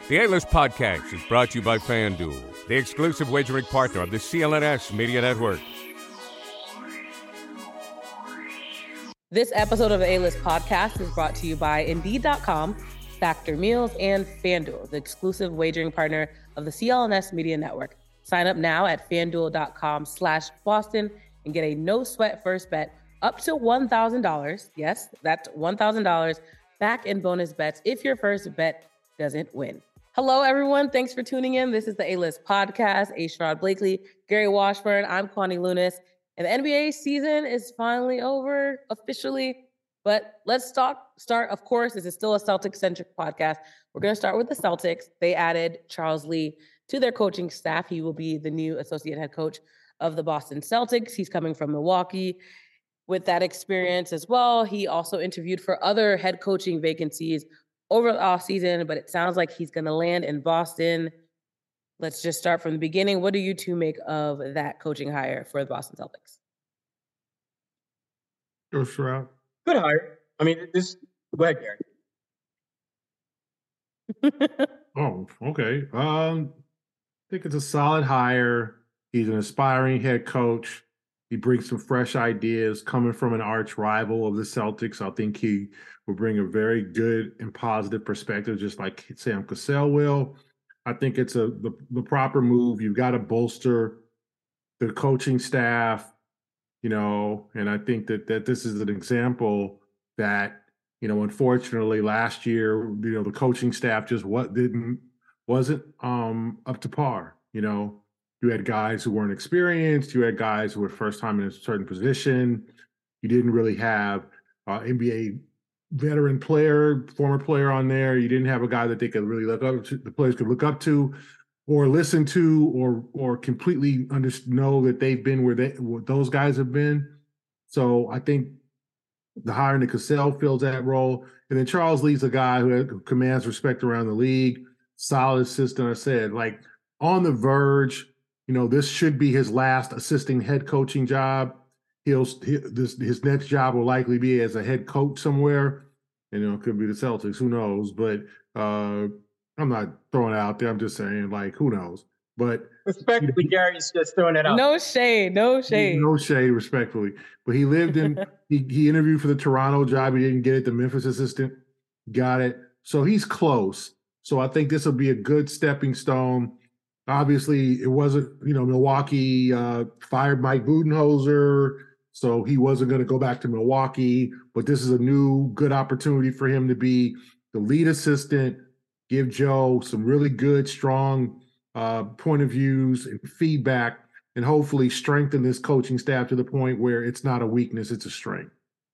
The A-List Podcast is brought to you by FanDuel, the exclusive wagering partner of the CLNS Media Network. This episode of the A-List Podcast is brought to you by Indeed.com, Factor Meals, and FanDuel, the exclusive wagering partner of the CLNS Media Network. Sign up now at FanDuel.com/Boston and get a no-sweat first bet up to $1,000. Yes, that's $1,000 back in bonus bets if your first bet doesn't win. Hello, everyone. Thanks for tuning in. This is the A-List Podcast. A. Sherrod Blakely, Gary Washburn. I'm Kwani Lunis. And the NBA season is finally over officially. But let's start, of course, this is still a Celtics-centric podcast. We're going to start with the Celtics. They added Charles Lee to their coaching staff. He will be the new associate head coach of the Boston Celtics. He's coming from Milwaukee with that experience as well. He also interviewed for other head coaching vacancies over the offseason, but it sounds like he's going to land in Boston. Let's just start from the beginning. What do you two make of that coaching hire for the Boston Celtics? Go Sherrod. Good hire. I mean, go ahead, Gary. Oh, okay. I think it's a solid hire. He's an aspiring head coach. He brings some fresh ideas coming from an arch rival of the Celtics. I think he will bring a very good and positive perspective, just like Sam Cassell will. I think it's the proper move. You've got to bolster the coaching staff, and I think that this is an example that, unfortunately last year, the coaching staff just wasn't up to par. You had guys who weren't experienced. You had guys who were first time in a certain position. You didn't really have NBA veteran player, former player on there. You didn't have a guy that they could really look up to, the players could look up to or listen to or completely know that they've been where those guys have been. So I think the hiring of Cassell fills that role. And then Charles Lee's a guy who commands respect around the league, solid assistant. I said, like, on the verge. This should be his last assisting head coaching job. His next job will likely be as a head coach somewhere. It could be the Celtics. Who knows? But I'm not throwing it out there. I'm just saying, like, who knows? But respectfully, Gary's just throwing it out. No shade. No shade, respectfully. But he lived in. he interviewed for the Toronto job. He didn't get it. The Memphis assistant got it. So he's close. So I think this will be a good stepping stone. Obviously, it wasn't, Milwaukee fired Mike Budenholzer, so he wasn't going to go back to Milwaukee. But this is a new good opportunity for him to be the lead assistant, give Joe some really good, strong point of views and feedback, and hopefully strengthen this coaching staff to the point where it's not a weakness, it's a strength.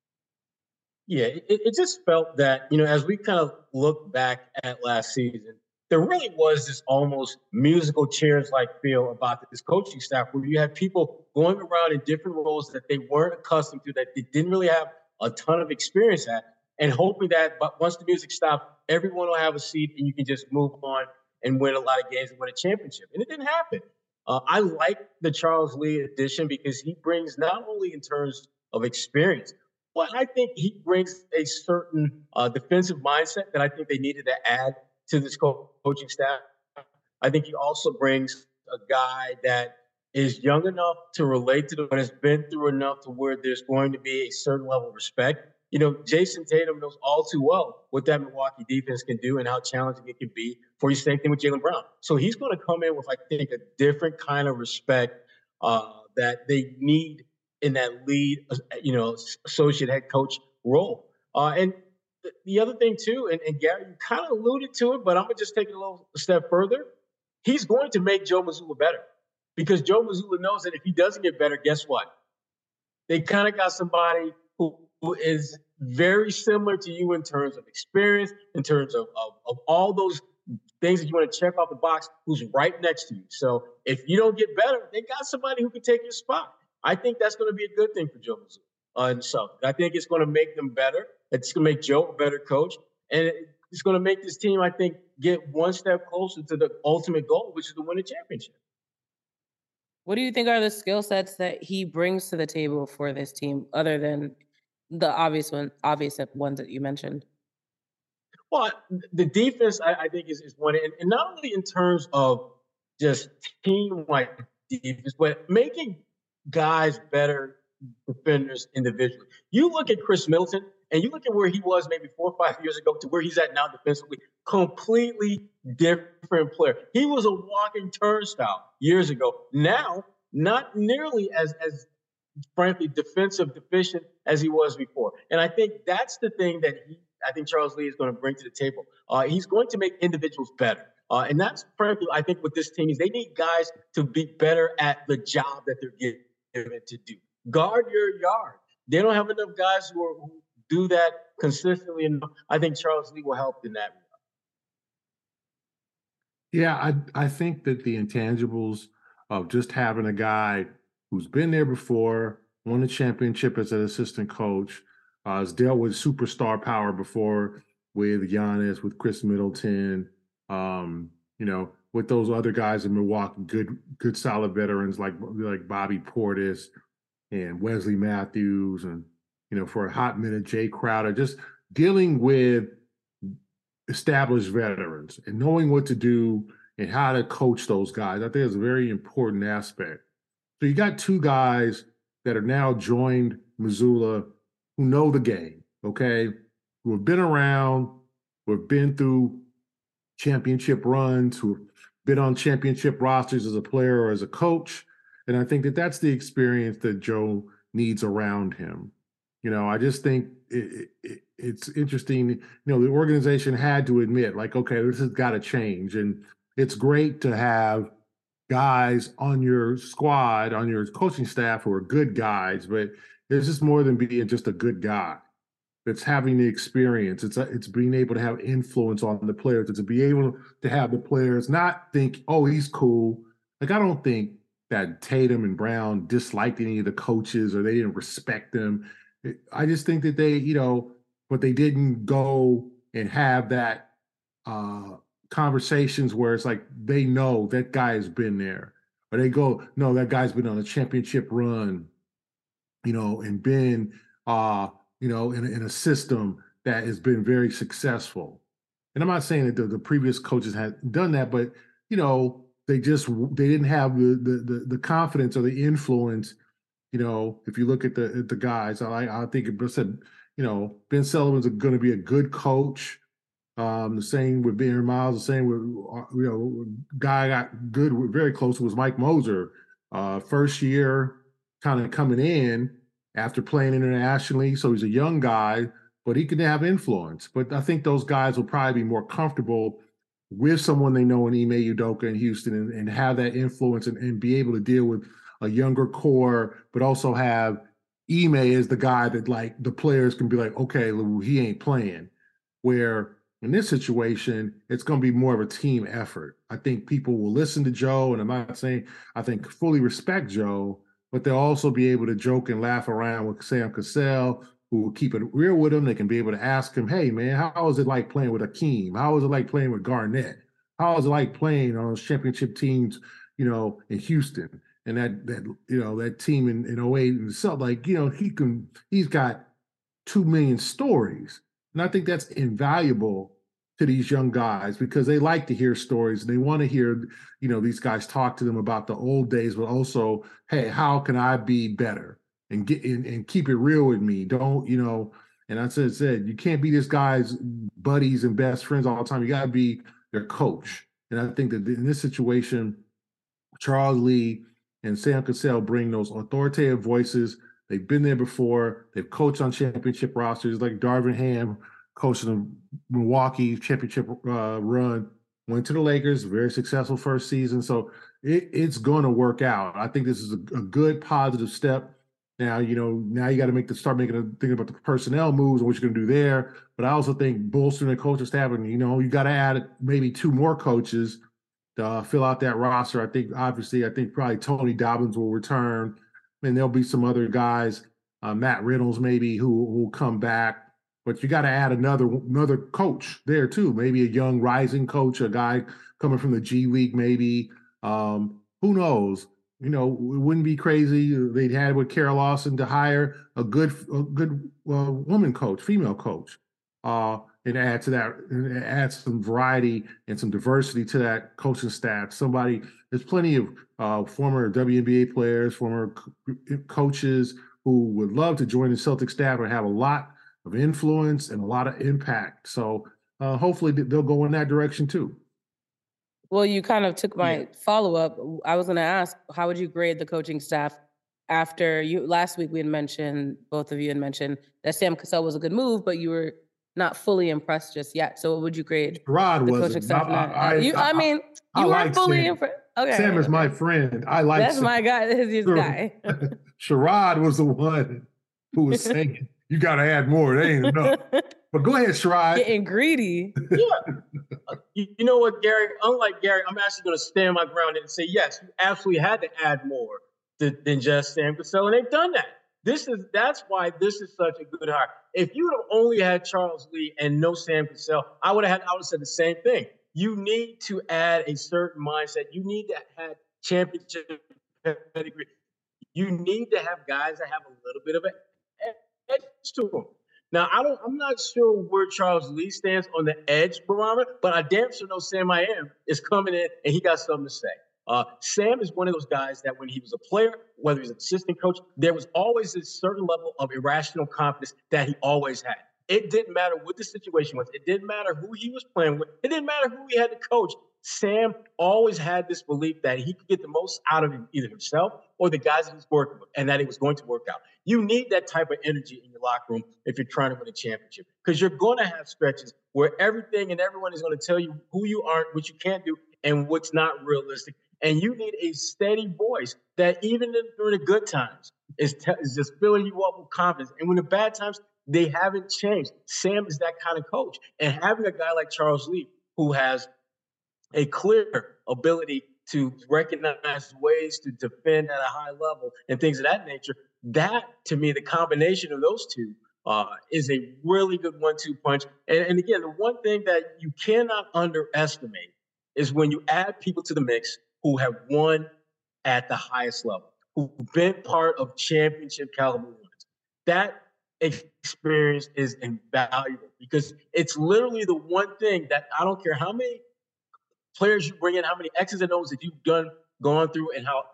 Yeah, it just felt that, as we kind of look back at last season, there really was this almost musical chairs-like feel about this coaching staff where you had people going around in different roles that they weren't accustomed to, that they didn't really have a ton of experience at, and hoping that once the music stopped, everyone will have a seat and you can just move on and win a lot of games and win a championship. And it didn't happen. I like the Charles Lee addition because he brings not only in terms of experience, but I think he brings a certain defensive mindset that I think they needed to add to this coaching staff. I think he also brings a guy that is young enough to relate to them, but has been through enough to where there's going to be a certain level of respect. Jason Tatum knows all too well what that Milwaukee defense can do and how challenging it can be for you. Same thing with Jaylen Brown. So he's going to come in with, I think, a different kind of respect that they need in that lead, associate head coach role. And the other thing, too, and Gary, you kind of alluded to it, but I'm going to just take it a little step further. He's going to make Joe Mazzulla better because Joe Mazzulla knows that if he doesn't get better, guess what? They kind of got somebody who is very similar to you in terms of experience, in terms of all those things that you want to check off the box, who's right next to you. So if you don't get better, they got somebody who can take your spot. I think that's going to be a good thing for Joe Mazzulla and so I think it's going to make them better. It's going to make Joe a better coach. And it's going to make this team, I think, get one step closer to the ultimate goal, which is to win a championship. What do you think are the skill sets that he brings to the table for this team, other than the obvious ones that you mentioned? Well, the defense, I think, is one, and not only in terms of just team-like defense, but making guys better defenders individually. You look at Chris Middleton, and you look at where he was maybe 4 or 5 years ago to where he's at now defensively, completely different player. He was a walking turnstile years ago. Now, not nearly as frankly defensive deficient as he was before. And I think that's the thing that I think Charles Lee is going to bring to the table. He's going to make individuals better. And that's frankly, I think, what this team is. They need guys to be better at the job that they're given to do. Guard your yard. They don't have enough guys who do that consistently. And I think Charles Lee will help in that regard. Yeah, I think that the intangibles of just having a guy who's been there before, won a championship as an assistant coach, has dealt with superstar power before with Giannis, with Chris Middleton, with those other guys in Milwaukee, good solid veterans like Bobby Portis and Wesley Matthews, and for a hot minute, Jay Crowder, just dealing with established veterans and knowing what to do and how to coach those guys. I think is a very important aspect. So you got two guys that are now joined Missoula who know the game, okay, who have been around, who have been through championship runs, who have been on championship rosters as a player or as a coach. And I think that that's the experience that Joe needs around him. I just think it's interesting. The organization had to admit, like, okay, this has got to change. And it's great to have guys on your squad, on your coaching staff who are good guys, but it's just more than being just a good guy. It's having the experience. It's being able to have influence on the players. It's to be able to have the players not think, oh, he's cool. Like, I don't think that Tatum and Brown disliked any of the coaches or they didn't respect them. I just think that they, but they didn't go and have that conversations where it's like they know that guy has been there. Or they go, no, that guy's been on a championship run, and been, in a system that has been very successful. And I'm not saying that the previous coaches had done that, but, they didn't have the confidence or the influence. If you look at the guys, I think it said, Ben Sullivan's going to be a good coach. The same with Aaron Miles. The same with guy got good, very close was Mike Moser. First year, kind of coming in after playing internationally, so he's a young guy, but he can have influence. But I think those guys will probably be more comfortable with someone they know in Ime Udoka in Houston and have that influence and be able to deal with a younger core, but also have Ime as the guy that, like, the players can be like, okay, he ain't playing. Where in this situation, it's going to be more of a team effort. I think people will listen to Joe, and I'm not saying I think fully respect Joe, but they'll also be able to joke and laugh around with Sam Cassell, who will keep it real with him. They can be able to ask him, hey, man, how was it like playing with Akeem? How was it like playing with Garnett? How was it like playing on those championship teams, in Houston? And that team in 08 and stuff, like, he's got 2 million stories. And I think that's invaluable to these young guys because they like to hear stories and they want to hear, these guys talk to them about the old days, but also, hey, how can I be better and and keep it real with me? Don't, and I said, you can't be this guy's buddies and best friends all the time. You got to be their coach. And I think that in this situation, Charles Lee and Sam Cassell bring those authoritative voices. They've been there before. They've coached on championship rosters like Darvin Ham, coaching the Milwaukee championship run, went to the Lakers, very successful first season. So it's going to work out. I think this is a good positive step. Now, now you got to start thinking about the personnel moves and what you're going to do there. But I also think bolstering the coaching staff, and, you got to add maybe 2 more coaches to fill out that roster. I think probably Tony Dobbins will return. And there'll be some other guys, Matt Reynolds maybe, who will come back. But you got to add another coach there too. Maybe a young rising coach, a guy coming from the G League maybe. Who knows? It wouldn't be crazy. They'd had with Kara Lawson to hire a good woman coach, female coach. and add to that, and add some variety and some diversity to that coaching staff. There's plenty of former WNBA players, former coaches who would love to join the Celtic staff and have a lot of influence and a lot of impact. So hopefully they'll go in that direction too. Well, you kind of took my follow-up. I was going to ask, how would you grade the coaching staff after last week both of you had mentioned that Sam Cassell was a good move, but you were not fully impressed just yet. So what would you grade Sherrod the coaching staff? You weren't fully impressed. Okay. Sam is my friend. That's my guy. That's his guy. Sherrod was the one who was saying, you got to add more. That ain't enough. But go ahead, Sherrod. Getting greedy. Yeah. You know what, Gary? Unlike Gary, I'm actually going to stand my ground and say, yes, you absolutely had to add more than just Sam Cassell, and they've done that. That's why this is such a good hire. If you would have only had Charles Lee and no Sam Cassell, I would have said the same thing. You need to add a certain mindset. You need to have championship pedigree. You need to have guys that have a little bit of an edge to them. Now, I'm not sure where Charles Lee stands on the edge barometer, but I damn sure know Sam I Am is coming in and he got something to say. Sam is one of those guys that when he was a player, whether he's an assistant coach, there was always this certain level of irrational confidence that he always had. It didn't matter what the situation was. It didn't matter who he was playing with. It didn't matter who he had to coach. Sam always had this belief that he could get the most out of either himself or the guys that he's working with, and that it was going to work out. You need that type of energy in your locker room if you're trying to win a championship, because you're going to have stretches where everything and everyone is going to tell you who you aren't, what you can't do, and what's not realistic. And you need a steady voice that even during the good times is just filling you up with confidence. And when the bad times, they haven't changed. Sam is that kind of coach. And having a guy like Charles Lee, who has a clear ability to recognize ways to defend at a high level and things of that nature, that, to me, the combination of those two is a really good 1-2 punch. And again, the one thing that you cannot underestimate is when you add people to the mix who have won at the highest level, who've been part of championship caliber wins. That experience is invaluable because it's literally the one thing that I don't care how many players you bring in, how many X's and O's that you've gone through, and how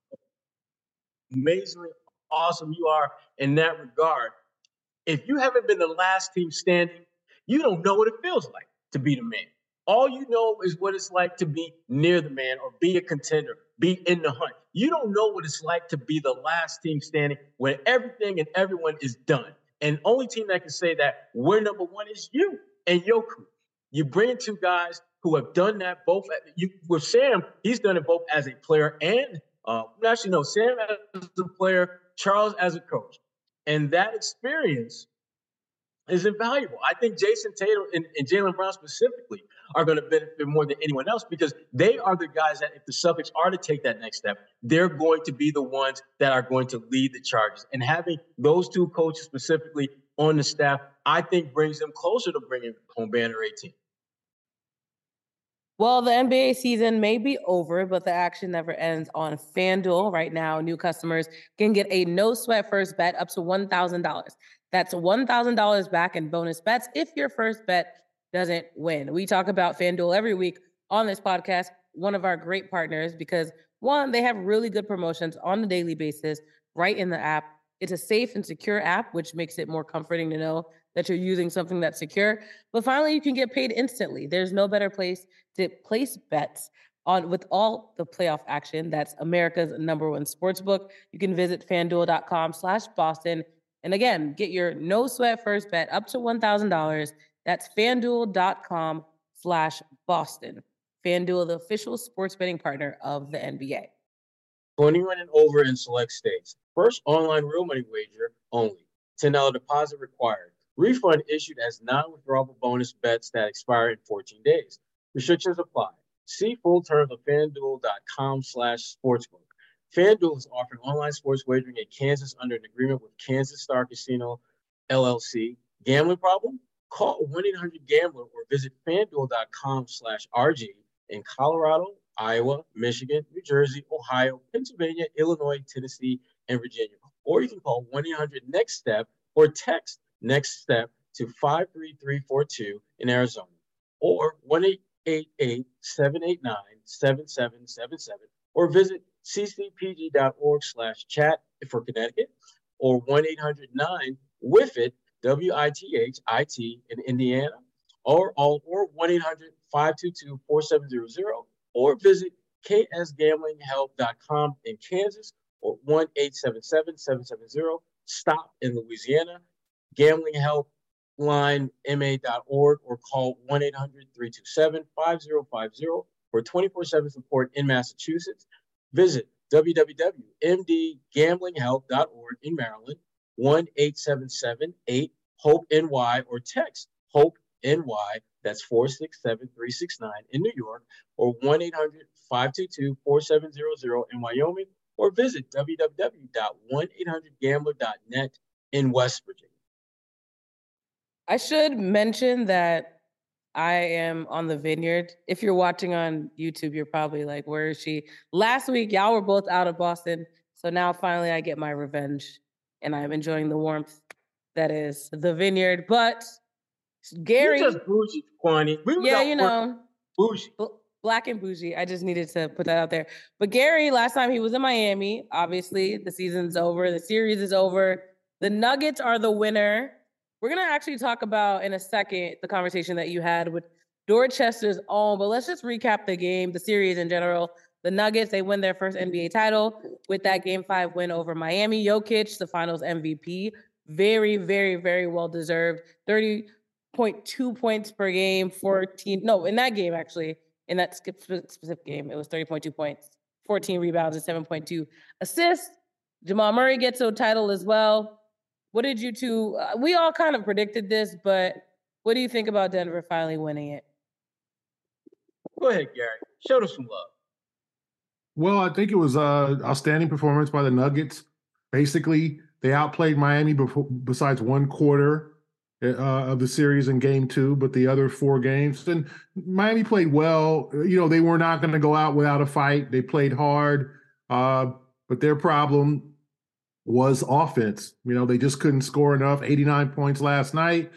amazingly awesome you are in that regard. If you haven't been the last team standing, you don't know what it feels like to be the man. All you know is what it's like to be near the man or be a contender, be in the hunt. You don't know what it's like to be the last team standing when everything and everyone is done. And the only team that can say that we're number one is you and your crew. You bring in two guys who have done that both. With Sam, he's done it both as a player and Sam as a player, Charles as a coach. And that experience is invaluable. I think Jason Tatum and Jaylen Brown specifically are going to benefit more than anyone else because they are the guys that if the Celtics are to take that next step, they're going to be the ones that are going to lead the charges. And having those two coaches specifically on the staff, I think brings them closer to bringing home banner 18. Well, the NBA season may be over, but the action never ends on FanDuel. Right now, new customers can get a no-sweat first bet up to $1,000. That's $1,000 back in bonus bets if your first bet doesn't win. We talk about FanDuel every week on this podcast, one of our great partners, because one, they have really good promotions on a daily basis right in the app. It's a safe and secure app, which makes it more comforting to know that you're using something that's secure. But finally, you can get paid instantly. There's no better place to place bets on with all the playoff action. That's America's #1 sportsbook. You can visit FanDuel.com/Boston. And again, get your no sweat first bet up to $1,000. That's FanDuel.com/Boston. FanDuel, the official sports betting partner of the NBA. 21 and over in select states. First online real money wager only. $10 deposit required. Refund issued as non-withdrawable bonus bets that expire in 14 days. Restrictions apply. See full terms of FanDuel.com/sportsbook. FanDuel is offering online sports wagering in Kansas under an agreement with Kansas Star Casino, LLC. Gambling problem? Call 1-800-GAMBLER or visit FanDuel.com/RG in Colorado, Iowa, Michigan, New Jersey, Ohio, Pennsylvania, Illinois, Tennessee, and Virginia. Or you can call 1-800-NEXT-STEP or text NEXT STEP to 53342 in Arizona, or 1-888-789-7777, or visit ccpg.org/chat for Connecticut, or 1-800-9-WIFIT, WITHIT in Indiana, or 1-800-522-4700, or visit ksgamblinghelp.com in Kansas, or 1-877-770-STOP in Louisiana, Gambling Help line ma.org, or call 1-800-327-5050 for 24/7 support in Massachusetts. Visit www.mdgamblinghelp.org in Maryland, 1-877-8-HOPE-NY, or text HOPE-NY, that's 467-369 in New York, or 1-800-522-4700 in Wyoming, or visit www.1800gambler.net in West Virginia. I should mention that I am on the Vineyard. If you're watching on YouTube, you're probably like, where is she? Last week, y'all were both out of Boston. So now finally I get my revenge, and I'm enjoying the warmth that is the Vineyard. But Gary. You're just bougie, Kwani. Bougie. Black and bougie. I just needed to put that out there. But Gary, last time he was in Miami, obviously the season's over. The series is over. The Nuggets are the winner. We're going to actually talk about in a second the conversation that you had with Dorchester's own, but let's just recap the game, the series in general. The Nuggets, they win their first NBA title with that Game 5 win over Miami. Jokic, the finals MVP. Very, very, very well-deserved. 30.2 points per game, in that game, actually. In that specific game, it was 30.2 points, 14 rebounds, and 7.2 assists. Jamal Murray gets a title as well. What did you two, we all kind of predicted this, but what do you think about Denver finally winning it? Go ahead, Gary. Show us some love. Well, I think it was an outstanding performance by the Nuggets. Basically, they outplayed Miami besides one quarter of the series in Game 2, but the other 4 games. And Miami played well. They were not going to go out without a fight. They played hard, but their problem was offense. They just couldn't score enough. 89 points last night.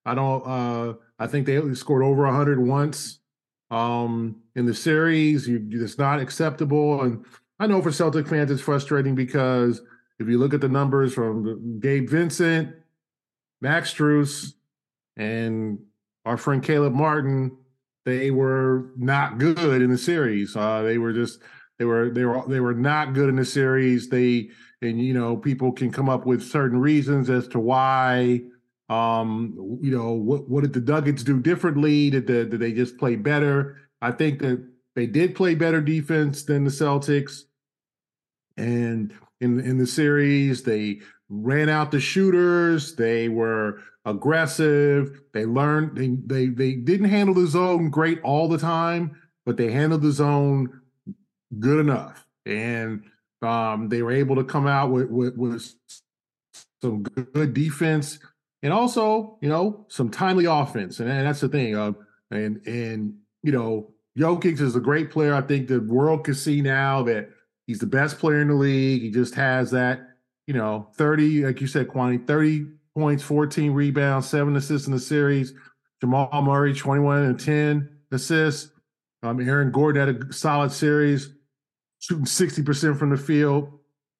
I think they scored over 100 once in the series. It's not acceptable. And I know for Celtic fans it's frustrating because if you look at the numbers from Gabe Vincent, Max Strus, and our friend Caleb Martin, they were not good in the series. They were not good in the series. People can come up with certain reasons as to why. What did the Nuggets do differently? Did they just play better? I think that they did play better defense than the Celtics. And in the series, they ran out the shooters. They were aggressive. They learned. They didn't handle the zone great all the time, but they handled the zone good enough. And they were able to come out with some good defense and also, some timely offense. And that's the thing. Jokic is a great player. I think the world can see now that he's the best player in the league. He just has that, 30, like you said, Kwani, 30 points, 14 rebounds, 7 assists in the series. Jamal Murray, 21 and 10 assists. Aaron Gordon had a solid series, shooting 60% from the field,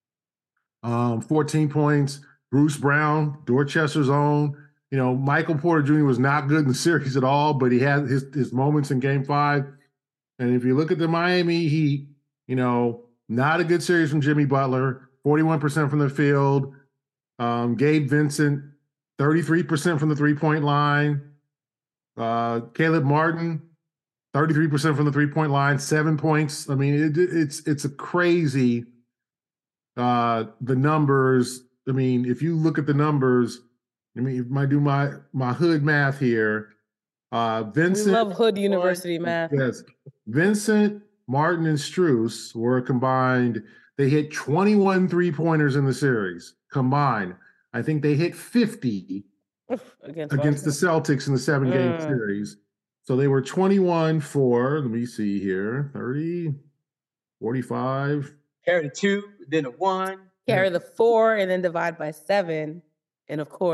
14 points. Bruce Brown, Dorchester's own. Michael Porter Jr. was not good in the series at all, but he had his moments in Game 5. And if you look at the Miami Heat, not a good series from Jimmy Butler, 41% from the field. Gabe Vincent, 33% from the three-point line. Caleb Martin, 33% from the three-point line, 7 points. I mean, it's a crazy, the numbers. I mean, if you look at the numbers, if I do my hood math here, Vincent. We love Hood University math. Yes. Vincent, Martin, and Strus were combined. They hit 21 three-pointers in the series combined. I think they hit 50 against the Celtics in the 7-game series. So they were 21 for, let me see here, 30, 45. Carry the 2, then a 1. Carry the 4, and then divide by 7. And of course,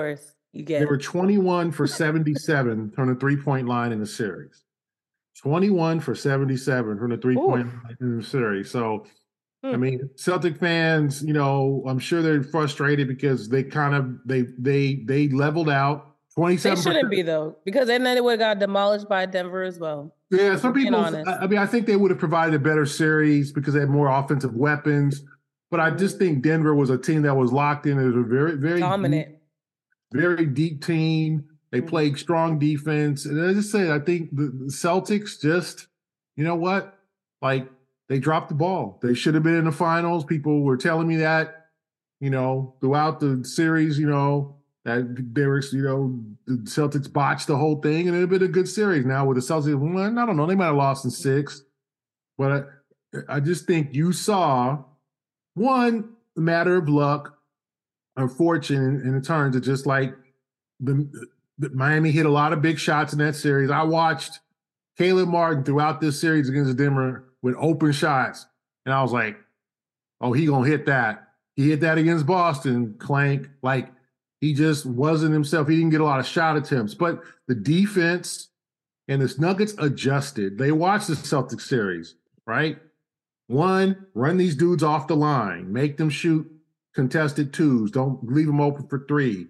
You They get were 21 for 77 from the three-point line in the series. 21 for 77 from the three-point line in the series. So, I mean, Celtic fans, I'm sure they're frustrated because they kind of they leveled out. 27%. They shouldn't be though, because then they would have got demolished by Denver as well. Yeah, some people. I mean, I think they would have provided a better series because they had more offensive weapons. But I just think Denver was a team that was locked in. It was a very, very dominant, very deep team. They played strong defense, and as I said, I think the Celtics just, you know what, like they dropped the ball. They should have been in the finals. People were telling me that, throughout the series, that there was, the Celtics botched the whole thing, and it had been a good series. Now with the Celtics, I don't know, they might have lost in 6, but I just think you saw one matter of luck or fortune in terms of just like the Miami hit a lot of big shots in that series. I watched Caleb Martin throughout this series against Denver with open shots, and I was like, "Oh, he gonna hit that." He hit that against Boston, clank. Like, he just wasn't himself. He didn't get a lot of shot attempts. But the defense and the Nuggets adjusted. They watched the Celtics series, right? One, run these dudes off the line. Make them shoot contested twos. Don't leave them open for 3.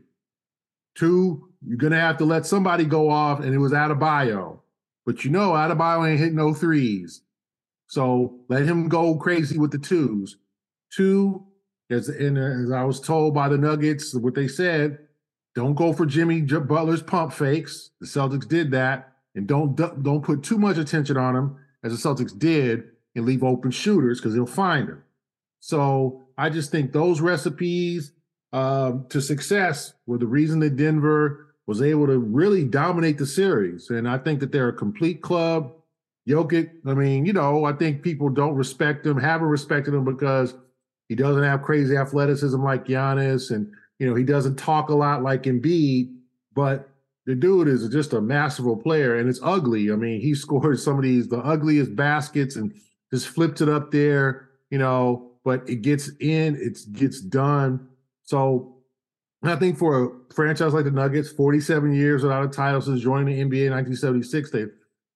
2, you're going to have to let somebody go off, and it was Adebayo. But Adebayo ain't hitting no threes. So let him go crazy with the 2s. 2, as I was told by the Nuggets, what they said, don't go for Jimmy Butler's pump fakes. The Celtics did that. And don't put too much attention on him, as the Celtics did, and leave open shooters because he'll find them. So I just think those recipes to success were the reason that Denver was able to really dominate the series. And I think that they're a complete club. Jokic, I mean, I think people don't respect him, haven't respected him because he doesn't have crazy athleticism like Giannis, and, he doesn't talk a lot like Embiid, but the dude is just a masterful player, and it's ugly. I mean, he scored some of the ugliest baskets and just flipped it up there, but it gets in, it gets done. So I think for a franchise like the Nuggets, 47 years without a title since joining the NBA in 1976, they,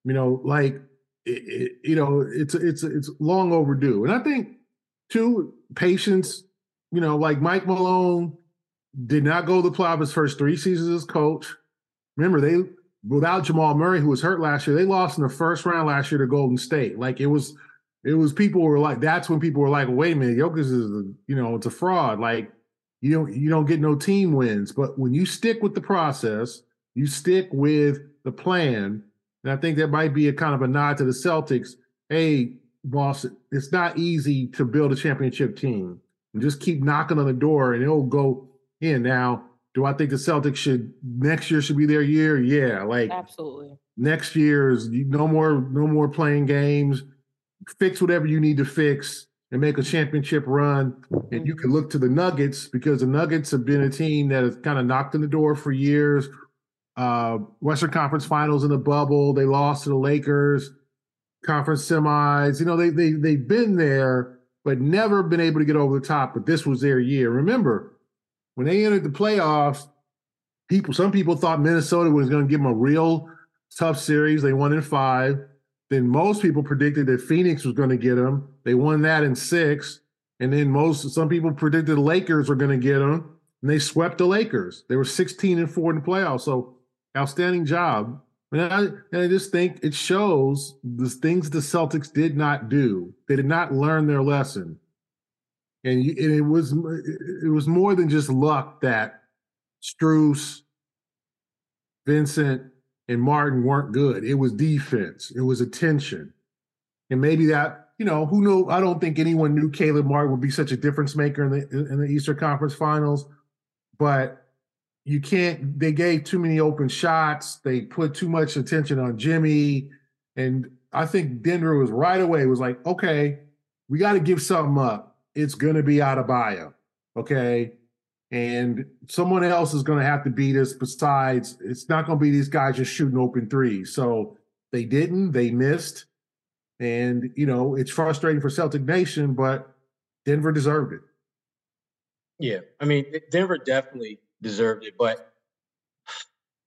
it's long overdue. And I think, too, patience, like Mike Malone did not go to the playoffs his first 3 seasons as coach. Remember, without Jamal Murray, who was hurt last year, they lost in the first round last year to Golden State. Like, it was people were like, that's when people were like, wait a minute, Jokic is, it's a fraud. Like, you don't get no team wins. But when you stick with the process, you stick with the plan, and I think that might be a kind of a nod to the Celtics. Hey, boss, it's not easy to build a championship team. And just keep knocking on the door, and it'll go in. Now, do I think the Celtics next year should be their year? Yeah, like absolutely. Next year is no more playing games. Fix whatever you need to fix and make a championship run. And you can look to the Nuggets, because the Nuggets have been a team that has kind of knocked on the door for years. Western Conference Finals in the bubble. They lost to the Lakers. Conference semis. They've been there, but never been able to get over the top. But this was their year. Remember, when they entered the playoffs, some people thought Minnesota was going to give them a real tough series. They won in 5. Then most people predicted that Phoenix was going to get them. They won that in 6. And then some people predicted the Lakers were going to get them, and they swept the Lakers. They were 16-4 in the playoffs. So outstanding job. And I just think it shows the things the Celtics did not do. They did not learn their lesson. And it was more than just luck that Strus, Vincent, and Martin weren't good. It was defense. It was attention. And maybe that, who knew? I don't think anyone knew Caleb Martin would be such a difference maker in the Eastern Conference Finals. But they gave too many open shots. They put too much attention on Jimmy. And I think Denver was right away, was like, okay, we got to give something up. It's going to be Adebayo, okay? And someone else is going to have to beat us besides. It's not going to be these guys just shooting open threes. So they didn't. They missed. And, it's frustrating for Celtic Nation, but Denver deserved it. Yeah, I mean, Denver definitely deserved it. But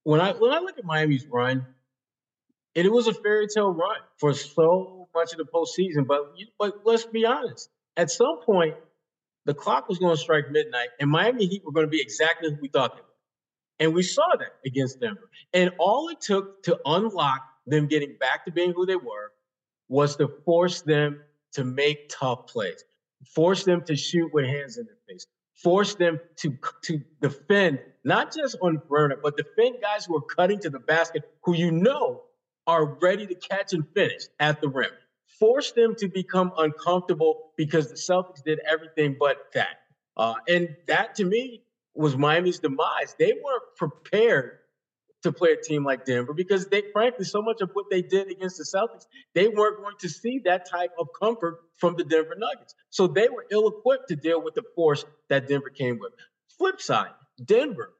when I look at Miami's run, and it was a fairy tale run for so much of the postseason. But let's be honest. At some point, the clock was going to strike midnight, and Miami Heat were going to be exactly who we thought they were. And we saw that against Denver. And all it took to unlock them getting back to being who they were was to force them to make tough plays, force them to shoot with hands in their face, force them to defend, not just on perimeter, but defend guys who are cutting to the basket, who you know are ready to catch and finish at the rim. Force them to become uncomfortable because the Celtics did everything but that. And that, to me, was Miami's demise. They weren't prepared to play a team like Denver because frankly, so much of what they did against the Celtics, they weren't going to see that type of comfort from the Denver Nuggets. So they were ill-equipped to deal with the force that Denver came with. Flip side, Denver,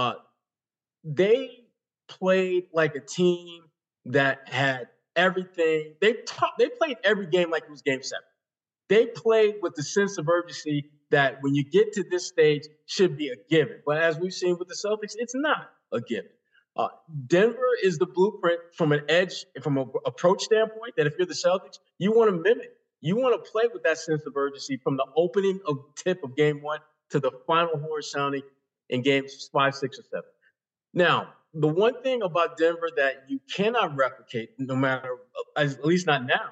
they played like a team that had everything. They played every game like it was Game 7. They played with the sense of urgency that when you get to this stage should be a given. But as we've seen with the Celtics, it's not a given. Denver is the blueprint from an edge, from an approach standpoint, that if you're the Celtics, you want to mimic. You want to play with that sense of urgency from the opening of tip of Game 1 to the final horn sounding in Games 5, 6, or 7. Now, the one thing about Denver that you cannot replicate, no matter, at least not now,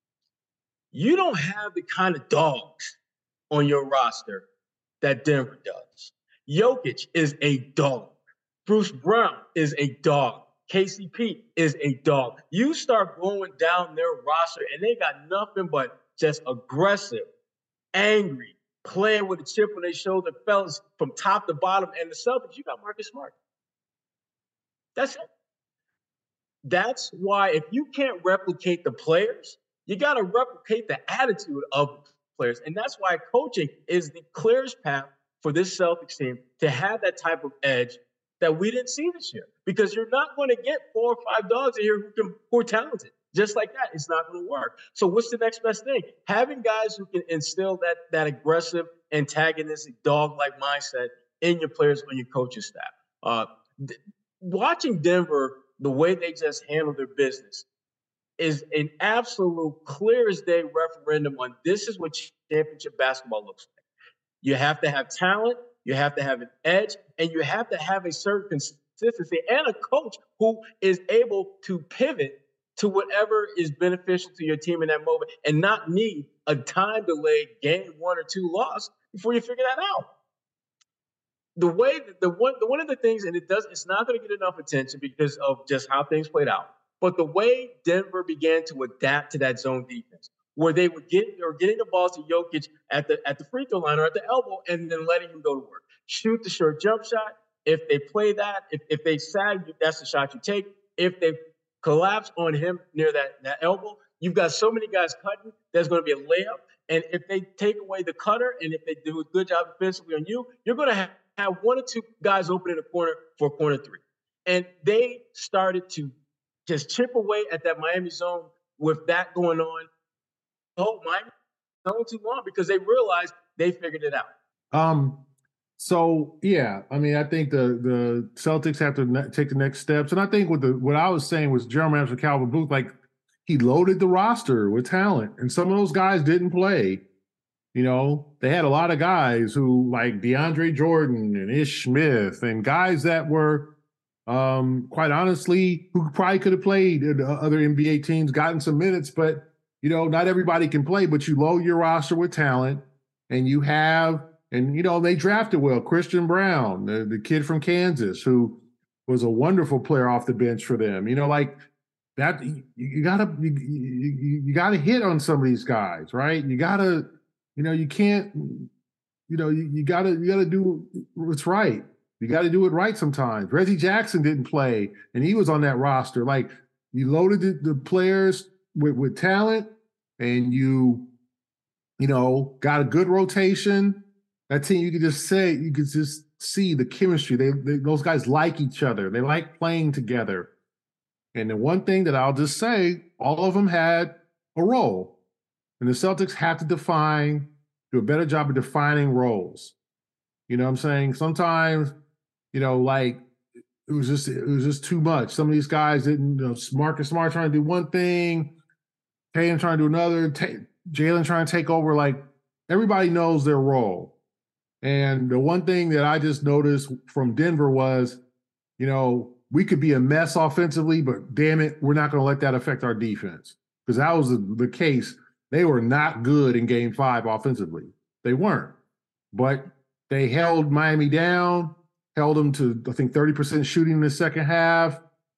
you don't have the kind of dogs on your roster that Denver does. Jokic is a dog. Bruce Brown is a dog. KCP is a dog. You start going down their roster, and they got nothing but just aggressive, angry, playing with a chip on their shoulder fellas from top to bottom. And the Celtics, you got Marcus Smart. That's it. That's why if you can't replicate the players, you got to replicate the attitude of the players. And that's why coaching is the clearest path for this Celtics team to have that type of edge that we didn't see this year. Because you're not going to get 4 or 5 dogs in here who are talented. Just like that, it's not going to work. So what's the next best thing? Having guys who can instill that aggressive, antagonistic, dog-like mindset in your players, on your coaching staff. Watching Denver, the way they just handle their business, is an absolute clear as day referendum on this is what championship basketball looks like. You have to have talent, you have to have an edge, and you have to have a certain consistency and a coach who is able to pivot to whatever is beneficial to your team in that moment and not need a time delayed game 1 or 2 loss before you figure that out. One of the things, and it's not going to get enough attention because of just how things played out, but the way Denver began to adapt to that zone defense, where they were getting the balls to Jokic at the free throw line or at the elbow, and then letting him go to work. Shoot the short jump shot. If they play that, if they sag, that's the shot you take. If they collapse on him near that elbow, you've got so many guys cutting, there's going to be a layup. And if they take away the cutter, and if they do a good job defensively on you, you're going to have 1 or 2 guys open in the corner for a corner 3. And they started to just chip away at that Miami zone with that going on. Oh, Miami not too long because they realized they figured it out. So yeah, I mean, I think the Celtics have to take the next steps, and I think what I was saying was General Manager Calvin Booth, like he loaded the roster with talent, and some of those guys didn't play. You know, they had a lot of guys who, like DeAndre Jordan and Ish Smith, and guys that were, quite honestly, who probably could have played in other NBA teams, gotten some minutes, but, you know, not everybody can play, but you load your roster with talent, and you have, and, you know, they drafted well. Christian Brown, the kid from Kansas, who was a wonderful player off the bench for them. You know, like that, you gotta hit on some of these guys, right? You gotta, you know, you can't, you know, you gotta do what's right. You got to do it right sometimes. Reggie Jackson didn't play, and he was on that roster. Like, you loaded the players with talent, and you know, got a good rotation. That team, you could just see the chemistry. Those guys like each other. They like playing together. And the one thing that I'll just say, all of them had a role. And the Celtics have to do a better job of defining roles. You know what I'm saying? Sometimes, you know, like it was just too much. Some of these guys didn't, Marcus Smart trying to do one thing, Tatum trying to do another, Jalen trying to take over. Like, everybody knows their role. And the one thing that I just noticed from Denver was, we could be a mess offensively, but damn it, we're not going to let that affect our defense. Because that was the case. They were not good in Game 5 offensively. They weren't. But they held Miami down, held them to, I think, 30% shooting in the second half,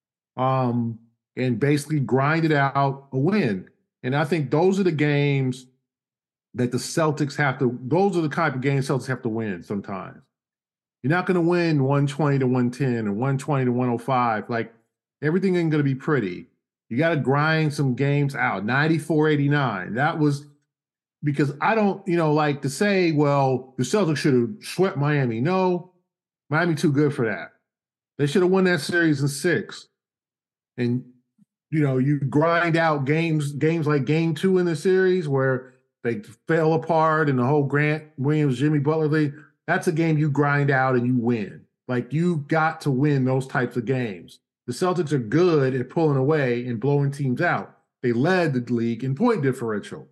and basically grinded out a win. And I think those are the games that the Celtics those are the type of games Celtics have to win sometimes. You're not going to win 120 to 110 or 120 to 105. Like, everything ain't going to be pretty. You got to grind some games out. 94-89. That was because I don't, like to say, well, the Celtics should have swept Miami. No, Miami too good for that. They should have won that series in 6. And, you grind out games like Game 2 in the series where they fell apart and the whole Grant Williams, Jimmy Butler thing. That's a game you grind out and you win. Like, you got to win those types of games. The Celtics are good at pulling away and blowing teams out. They led the league in point differential.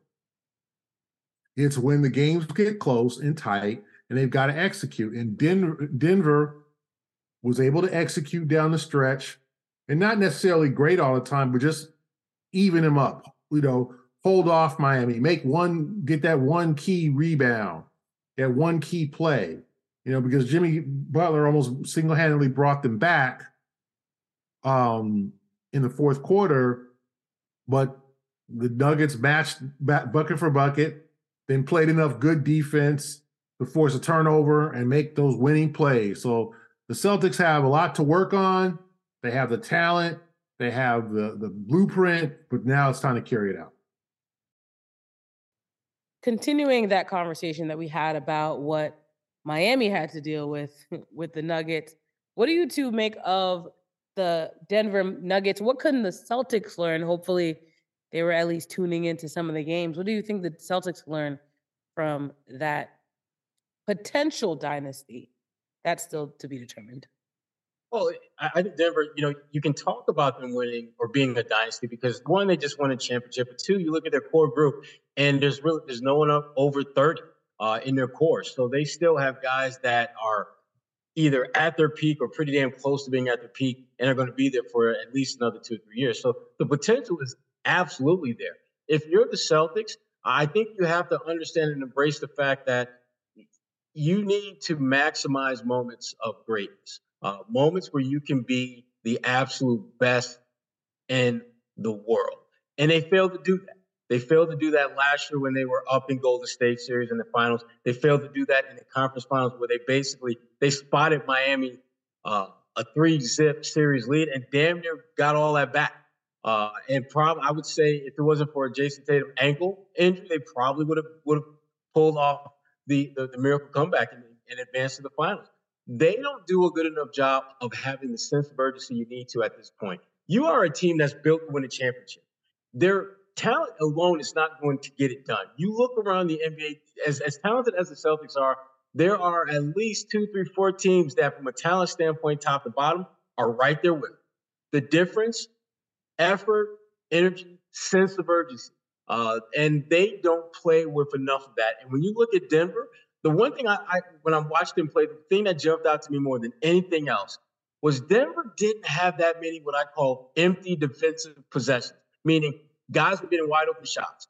It's when the games get close and tight and they've got to execute. And Denver was able to execute down the stretch, and not necessarily great all the time, but just even them up, hold off Miami, get that one key rebound, that one key play, because Jimmy Butler almost single-handedly brought them back in the fourth quarter, but the Nuggets matched bucket for bucket, then played enough good defense to force a turnover and make those winning plays. So the Celtics have a lot to work on. They have the talent, they have the blueprint, but now it's time to carry it out. Continuing that conversation that we had about what Miami had to deal with the Nuggets, what do you two make of the Denver Nuggets? What couldn't the Celtics learn? Hopefully they were at least tuning into some of the games. What do you think the Celtics learned from that potential dynasty? That's still to be determined. Well, I think Denver, you can talk about them winning or being a dynasty because, one, they just won a championship. But two, you look at their core group and there's no one up over 30 in their core. So they still have guys that are either at their peak or pretty damn close to being at their peak and are going to be there for at least another 2 or 3 years. So the potential is absolutely there. If you're the Celtics, I think you have to understand and embrace the fact that you need to maximize moments of greatness. Moments where you can be the absolute best in the world. And they failed to do that. They failed to do that last year when they were up in Golden State series in the finals. They failed to do that in the conference finals where they spotted Miami a 3-zip series lead and damn near got all that back. And I would say if it wasn't for a Jason Tatum ankle injury, they probably would have pulled off the miracle comeback and advanced to the finals. They don't do a good enough job of having the sense of urgency you need to at this point. You are a team that's built to win a championship. Their talent alone is not going to get it done. You look around the NBA, as talented as the Celtics are, there are at least 2, 3, 4 teams that, from a talent standpoint, top to bottom, are right there with them. The difference, effort, energy, sense of urgency. And they don't play with enough of that. And when you look at Denver, the one thing when I watched them play, the thing that jumped out to me more than anything else was Denver didn't have that many what I call empty defensive possessions, meaning guys were getting wide open shots.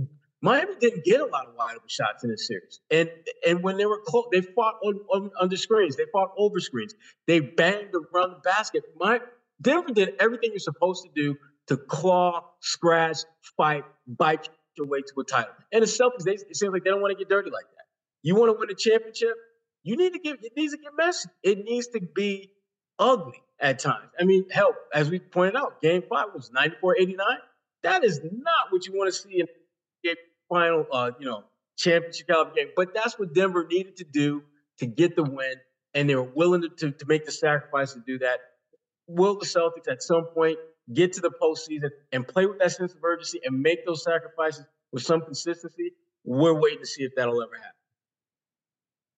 Miami didn't get a lot of wide open shots in this series. And when they were close, they fought under screens. They fought over screens. They banged around the basket. Denver did everything you're supposed to do to claw, scratch, fight, bite your way to a title. And the Celtics, it seems like they don't want to get dirty like that. You want to win a championship? It needs to get messy. It needs to be ugly at times. I mean, hell, as we pointed out, Game 5 was 94-89. That is not what you want to see in a final, championship caliber game. But that's what Denver needed to do to get the win, and they were willing to make the sacrifice to do that. Will the Celtics at some point get to the postseason and play with that sense of urgency and make those sacrifices with some consistency? We're waiting to see if that'll ever happen.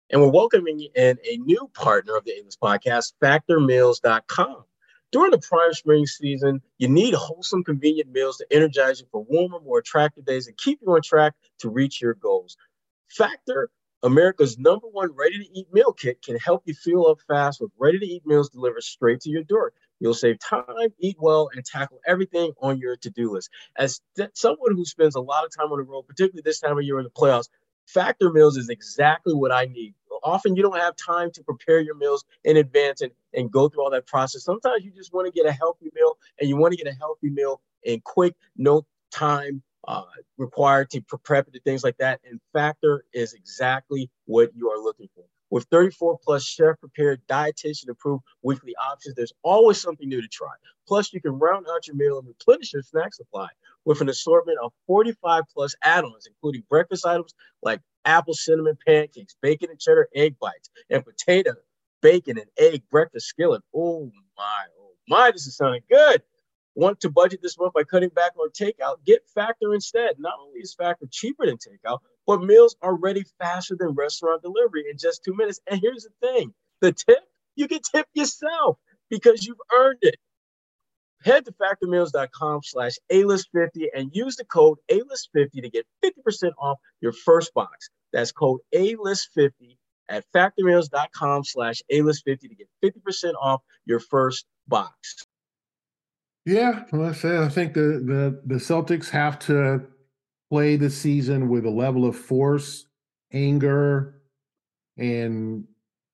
And we're welcoming in a new partner of the A-List podcast, FactorMeals.com. During the prime spring season, you need wholesome, convenient meals to energize you for warmer, more attractive days and keep you on track to reach your goals. Factor, America's #1 ready-to-eat meal kit, can help you fuel up fast with ready-to-eat meals delivered straight to your door. You'll save time, eat well, and tackle everything on your to-do list. As someone who spends a lot of time on the road, particularly this time of year in the playoffs, Factor Meals is exactly what I need. Often you don't have time to prepare your meals in advance and go through all that process. Sometimes you just want to get a healthy meal, and you want to get a healthy meal in quick, no time required to prep it and things like that. And Factor is exactly what you are looking for. With 34 plus chef prepared, dietitian approved weekly options, there's always something new to try. Plus, you can round out your meal and replenish your snack supply with an assortment of 45 plus add-ons, including breakfast items like apple cinnamon pancakes, bacon and cheddar egg bites, and potato, bacon, and egg breakfast skillet. Oh my, this is sounding good. Want to budget this month by cutting back on takeout? Get Factor instead. Not only is Factor cheaper than takeout, but meals are ready faster than restaurant delivery in just 2 minutes. And here's the thing, the tip, you can tip yourself because you've earned it. Head to factormeals.com/A-list50 and use the code A-list50 to get 50% off your first box. That's code A-list50 at factormeals.com/A-list50 to get 50% off your first box. Yeah, well, I think the Celtics have to play the season with a level of force, anger, and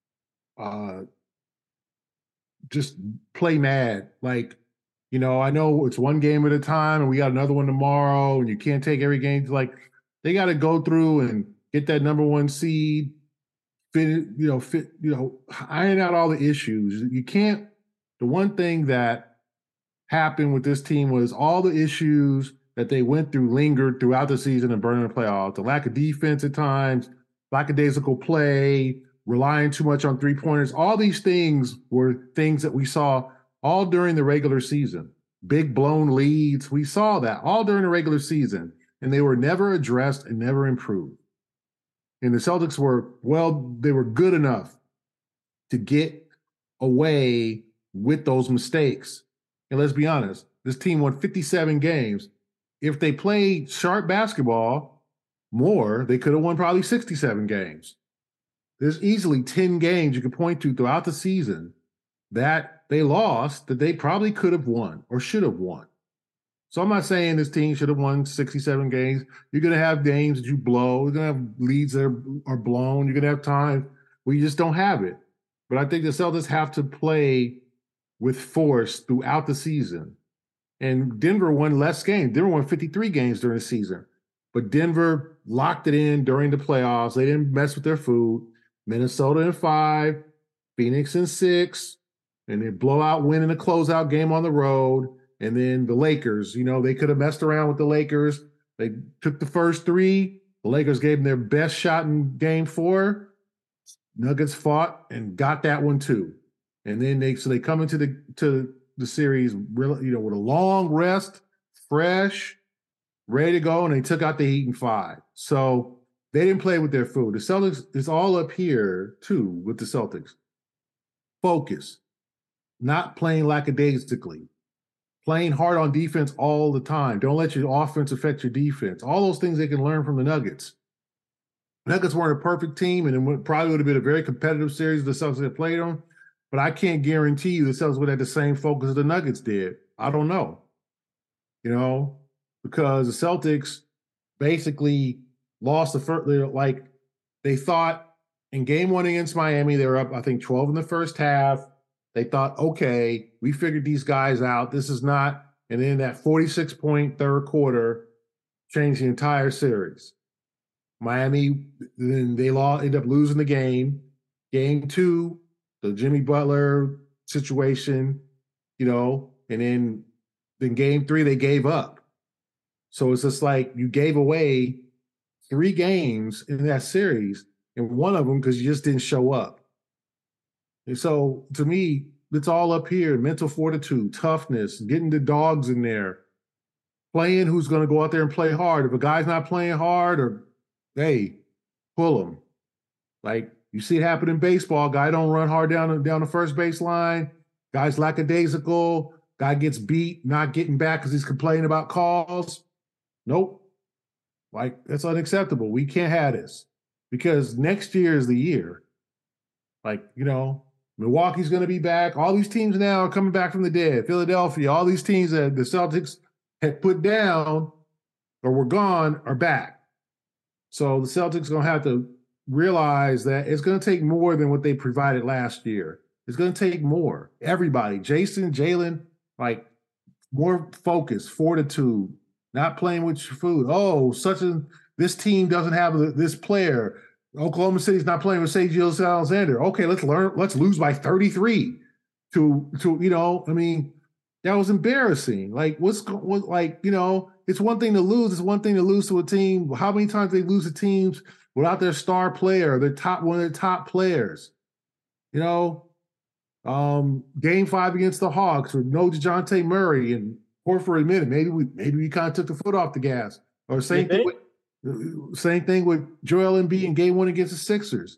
just play mad. Like, I know it's one game at a time, and we got another one tomorrow, and you can't take every game. Like, they got to go through and get that #1 seed, iron out all the issues. You can't. The one thing that happened with this team was all the issues that they went through lingered throughout the season and burning the playoffs. The lack of defense at times, lackadaisical play, relying too much on three-pointers. All these things were things that we saw all during the regular season. Big blown leads. We saw that all during the regular season, and they were never addressed and never improved. And the Celtics they were good enough to get away with those mistakes. And let's be honest, this team won 57 games. If they played sharp basketball more, they could have won probably 67 games. There's easily 10 games you could point to throughout the season that they lost that they probably could have won or should have won. So I'm not saying this team should have won 67 games. You're going to have games that you blow. You're going to have leads that are blown. You're going to have times where you just don't have it. But I think the Celtics have to play with force throughout the season. And Denver won less games. Denver won 53 games during the season. But Denver locked it in during the playoffs. They didn't mess with their food. Minnesota in 5, Phoenix in 6, and they blowout win in a closeout game on the road. And then the Lakers, they could have messed around with the Lakers. They took the first 3. The Lakers gave them their best shot in game 4. Nuggets fought and got that one too. And then they come into the series really, with a long rest, fresh, ready to go, and they took out the Heat in 5. So they didn't play with their food. The Celtics, it's all up here too with the Celtics. Focus, not playing lackadaisically, playing hard on defense all the time. Don't let your offense affect your defense. All those things they can learn from the Nuggets. Nuggets weren't a perfect team, and it probably would have been a very competitive series if the Celtics had played them. But I can't guarantee you the Celtics would have the same focus as the Nuggets did. I don't know. Because the Celtics basically lost the first, they thought in game 1 against Miami, they were up, I think, 12 in the first half. They thought, okay, we figured these guys out. This is not, and then that 46-point third quarter changed the entire series. Miami, then they ended up losing the game. Game 2, the Jimmy Butler situation, and then game 3, they gave up. So it's just like you gave away 3 games in that series, and one of them because you just didn't show up. And so to me, it's all up here: mental fortitude, toughness, getting the dogs in there, playing who's going to go out there and play hard. If a guy's not playing hard, or hey, pull him. Like, You see it happen in baseball. Guy don't run hard down the first base line. Guy's lackadaisical. Guy gets beat, not getting back because he's complaining about calls. Nope. Like, that's unacceptable. We can't have this because next year is the year. Like, Milwaukee's going to be back. All these teams now are coming back from the dead. Philadelphia, all these teams that the Celtics had put down or were gone are back. So the Celtics are going to have to realize that it's going to take more than what they provided last year. It's going to take more. Everybody, Jason, Jalen, like more focus, fortitude, not playing with your food. Oh, this team doesn't have this player. Oklahoma City's not playing with Shai Gilgeous-Alexander. Okay, let's lose by 33 that was embarrassing. Like, it's one thing to lose. It's one thing to lose to a team. How many times they lose to teams without their star player, one of their top players? Game 5 against the Hawks with no DeJounte Murray and Horford admitted maybe we kind of took the foot off the gas. Or same thing with Joel Embiid in Game 1 against the Sixers.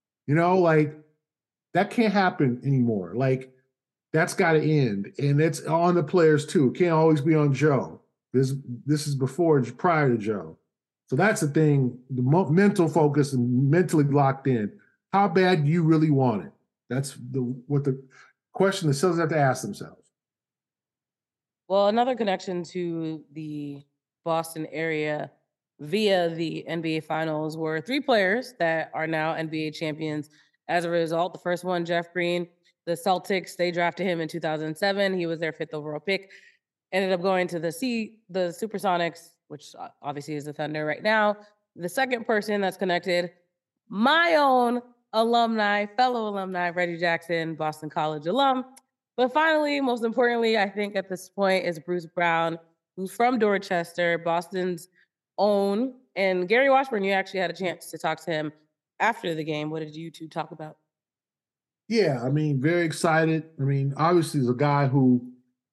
That can't happen anymore. Like, that's got to end, and it's on the players too. It can't always be on Joe. This is prior to Joe. So that's the thing, the mental focus and mentally locked in. How bad do you really want it? That's what the question the Celtics have to ask themselves. Well, another connection to the Boston area via the NBA Finals were 3 players that are now NBA champions as a result. The first one, Jeff Green, the Celtics, they drafted him in 2007. He was their 5th overall pick. Ended up going to the Supersonics, which obviously is the Thunder right now. The second person that's connected, my own fellow alumni, Reggie Jackson, Boston College alum. But finally, most importantly, I think at this point is Bruce Brown, who's from Dorchester, Boston's own. And Gary Washburn, you actually had a chance to talk to him after the game. What did you two talk about? Yeah, very excited. Obviously, he's a guy who,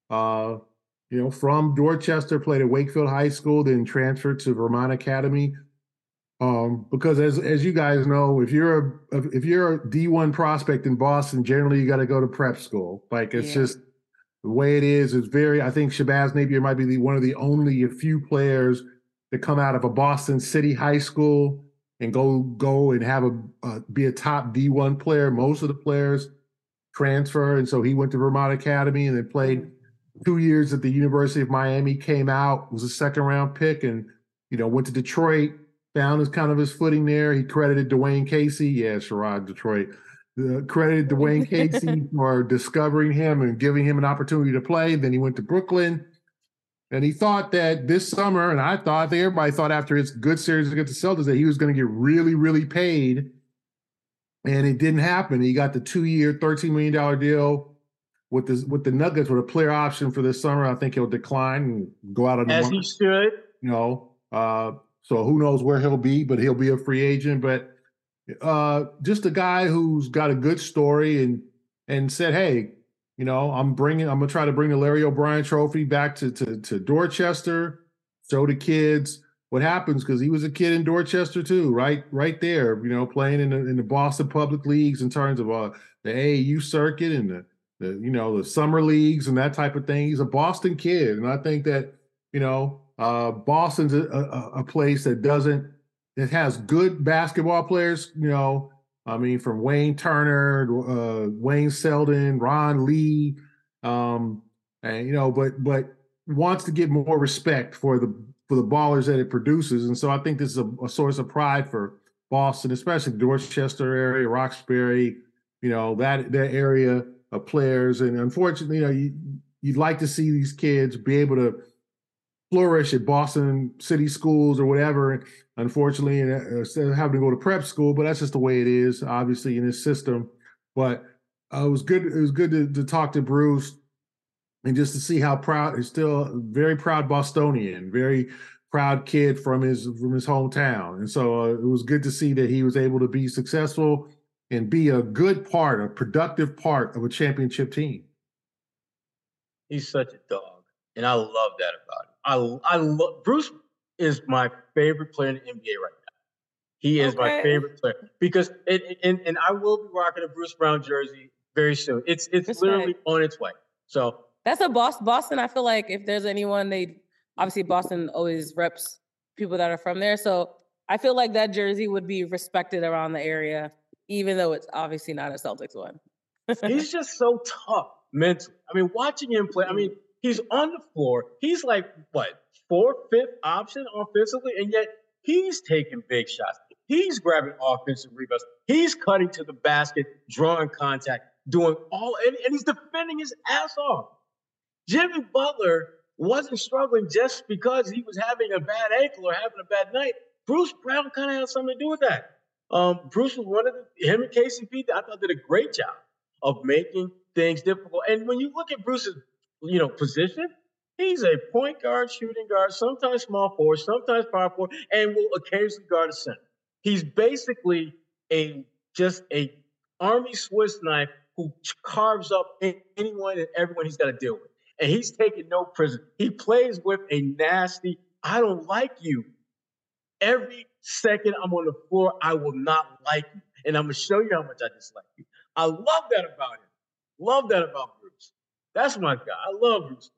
from Dorchester, played at Wakefield High School, then transferred to Vermont Academy. Because as you guys know, if you're a D1 prospect in Boston, generally you got to go to prep school. Like, it's just the way it is. It's I think Shabazz Napier might be one of the only few players that come out of a Boston City high school and go and have be a top D1 player. Most of the players transfer, and so he went to Vermont Academy and then played 2 years at the University of Miami. Came out, was a 2nd-round pick, and went to Detroit. Found his footing there. He credited Dwayne Casey. Yeah, Sherrod, Detroit. Credited Dwayne Casey for discovering him and giving him an opportunity to play. Then he went to Brooklyn. And he thought that this summer, and I think everybody thought after his good series against the Celtics that he was going to get really, really paid. And it didn't happen. He got the 2-year, $13 million deal with the Nuggets with a player option for this summer. I think he'll decline and go out on the market. As he should. So who knows where he'll be, but he'll be a free agent. But just a guy who's got a good story and said, hey, I'm going to try to bring the Larry O'Brien Trophy back to Dorchester, show the kids what happens, because he was a kid in Dorchester too, right there, playing in the Boston public leagues in terms of the AAU circuit and the summer leagues and that type of thing. He's a Boston kid, and I think that Boston's a place that has good basketball players, from Wayne Turner, Wayne Selden, Ron Lee, but wants to get more respect for the ballers that it produces. And so I think this is a source of pride for Boston, especially the Dorchester area, Roxbury, that area of players. And unfortunately, you'd like to see these kids be able to flourish at Boston City schools or whatever. Unfortunately, instead of having to go to prep school, but that's just the way it is, obviously, in this system. But it was good. It was good to talk to Bruce and just to see how proud. He's still a very proud Bostonian, very proud kid from his hometown. And so it was good to see that he was able to be successful and be a productive part of a championship team. He's such a dog, and I love that about him. I love Bruce is my favorite player in the NBA right now. He is my favorite player because and I will be rocking a Bruce Brown jersey very soon. It's literally on its way. So that's a Boston. I feel like if there's anyone, obviously Boston always reps people that are from there. So I feel like that jersey would be respected around the area, even though it's obviously not a Celtics one. He's just so tough mentally. I mean, watching him play, I mean, he's on the floor. He's like, what, 4th, 5th option offensively, and yet he's taking big shots. He's grabbing offensive rebounds. He's cutting to the basket, drawing contact, doing and he's defending his ass off. Jimmy Butler wasn't struggling just because he was having a bad ankle or having a bad night. Bruce Brown kind of had something to do with that. Bruce was him and KCP, I thought, did a great job of making things difficult. And when you look at Bruce's, position, he's a point guard, shooting guard, sometimes small forward, sometimes power forward, and will occasionally guard a center. He's basically just a Army Swiss knife who carves up anyone and everyone he's got to deal with. And he's taking no prisoners. He plays with a nasty, I don't like you. Every second I'm on the floor, I will not like you. And I'm going to show you how much I dislike you. I love that about him. Love that about Bruce. That's my guy. I love Bruce.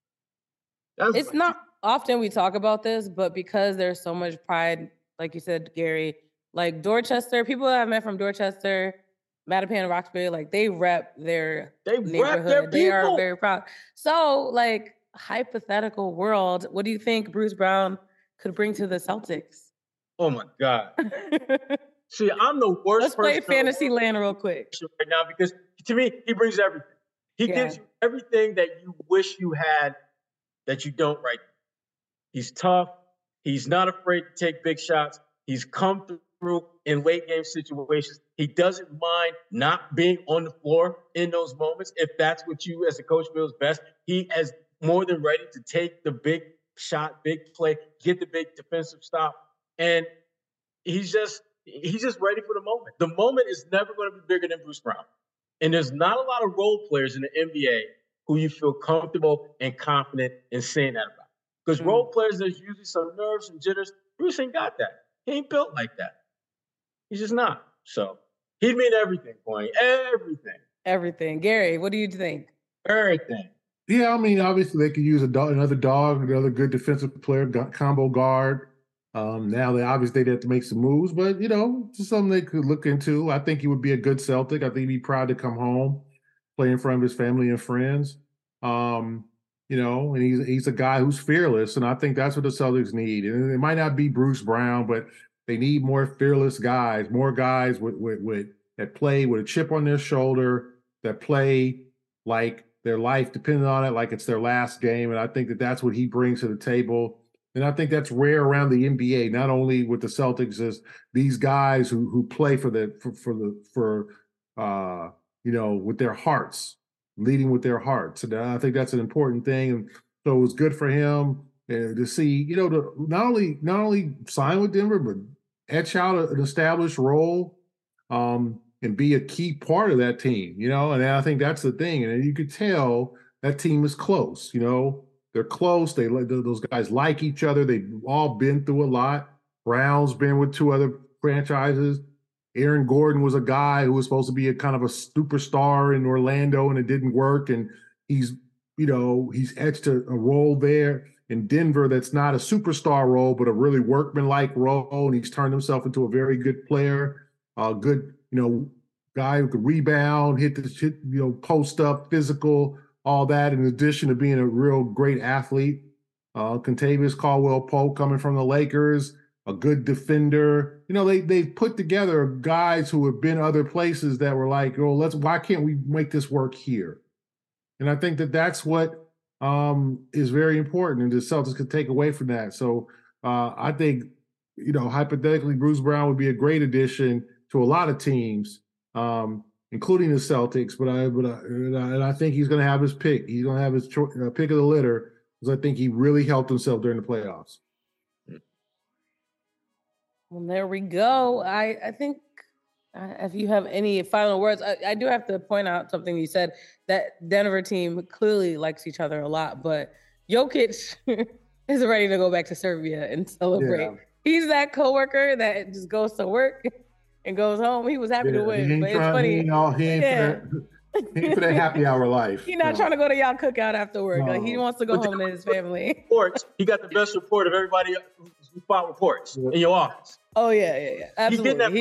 It's not often we talk about this, but because there's so much pride, like you said, Gary, like Dorchester, people that I've met from Dorchester, Mattapan, Roxbury, like they rep their neighborhood. They are very proud. So, like, hypothetical world, what do you think Bruce Brown could bring to the Celtics? Oh my God. See, I'm the worst. Let's play Fantasy Land real quick right now, because to me, he brings everything. He gives you everything that you wish you had that you don't right now. He's tough. He's not afraid to take big shots. He's come through in late game situations. He doesn't mind not being on the floor in those moments. If that's what you as a coach feels best, he is more than ready to take the big shot, big play, get the big defensive stop. And he's just ready for the moment. The moment is never going to be bigger than Bruce Brown. And there's not a lot of role players in the NBA who you feel comfortable and confident in saying that about. Because role players, there's usually some nerves and jitters. Bruce ain't got that. He ain't built like that. He's just not. So he made everything for you. Everything. Everything. Gary, what do you think? Everything. Yeah, I mean, obviously they could use another good defensive player, combo guard. Now they'd have to make some moves, but just something they could look into. I think he would be a good Celtic. I think he'd be proud to come home, play in front of his family and friends. And he's a guy who's fearless, and I think that's what the Celtics need. And it might not be Bruce Brown, but they need more fearless guys, more guys with that play with a chip on their shoulder, that play like their life depended on it, like it's their last game. And I think that's what he brings to the table. And I think that's rare around the NBA, not only with the Celtics, as these guys who play with their hearts, leading with their hearts. And I think that's an important thing. And so it was good for him to see, to not only sign with Denver, but etch out an established role and be a key part of that team, and I think that's the thing. And you could tell that team is close, They're close. Those guys like each other. They've all been through a lot. Brown's been with 2 other franchises. Aaron Gordon was a guy who was supposed to be a kind of a superstar in Orlando, and it didn't work. And he's etched a role there in Denver that's not a superstar role, but a really workmanlike role. And he's turned himself into a very good player, a good, guy who could rebound, post up, physical, all that, in addition to being a real great athlete. Kentavious Caldwell-Pope coming from the Lakers, a good defender. They put together guys who have been other places that were like, why can't we make this work here? And I think that's what is very important, and the Celtics could take away from that. So I think, hypothetically, Bruce Brown would be a great addition to a lot of teams, including the Celtics. But I think he's going to have his pick. He's going to have his pick of the litter, because I think he really helped himself during the playoffs. Well, there we go. I think if you have any final words, I do have to point out something you said, that Denver team clearly likes each other a lot, but Jokic is ready to go back to Serbia and celebrate. He's that coworker that just goes to work and goes home. He was happy to win, but it's funny. He ain't for that happy hour life. He's not trying to go to y'all cookout after work. Like, he wants to go home to his family. Reports. He got the best report of everybody who filed reports in your office. Oh yeah. Absolutely.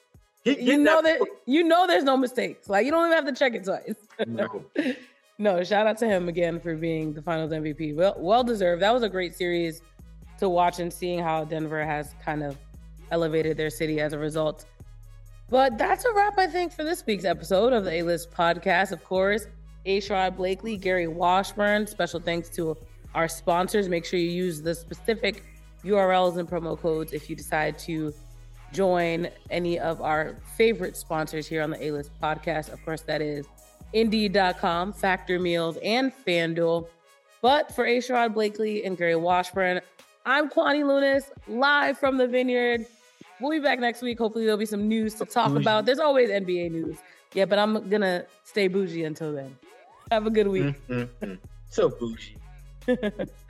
You know there's no mistakes. Like, you don't even have to check it twice. No, shout out to him again for being the Finals MVP. Well deserved. That was a great series to watch, and seeing how Denver has kind of elevated their city as a result. But that's a wrap, I think, for this week's episode of the A-List podcast. Of course, A-Sherrod Blakely, Gary Washburn. Special thanks to our sponsors. Make sure you use the specific URLs and promo codes if you decide to join any of our favorite sponsors here on the A-List podcast. Of course, that is Indeed.com, Factor Meals, and FanDuel. But for A-Sherrod Blakely and Gary Washburn, I'm Kwani Lunis, live from the Vineyard. We'll be back next week. Hopefully there'll be some news to talk about. There's always NBA news. Yeah, but I'm going to stay bougie until then. Have a good week. So bougie.